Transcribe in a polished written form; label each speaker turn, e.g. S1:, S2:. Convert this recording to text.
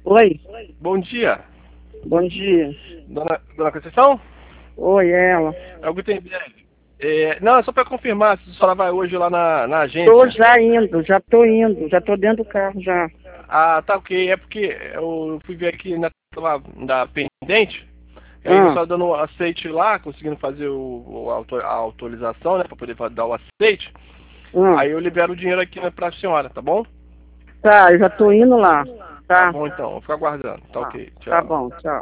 S1: Oi,
S2: Bom dia.
S1: bom dia.
S2: Dona Conceição?
S1: Oi, ela.
S2: É o Gutenberg. Não, é só para confirmar se a senhora vai hoje lá na
S1: Tô
S2: agência.
S1: já indo, já tô dentro do carro já.
S2: Ah, tá ok. É porque eu fui ver aqui da pendente. E aí a
S1: Ah,
S2: senhora dando o aceite lá, conseguindo fazer a autorização, né? Para poder dar o aceite.
S1: ah.
S2: Aí eu libero o dinheiro aqui para a senhora, tá bom?
S1: Tá, eu já tô indo lá.
S2: Tá
S1: Tá,
S2: bom então, vou ficar aguardando. Tá
S1: tá,
S2: ok.
S1: tá
S2: Tchau.
S1: bom, tchau.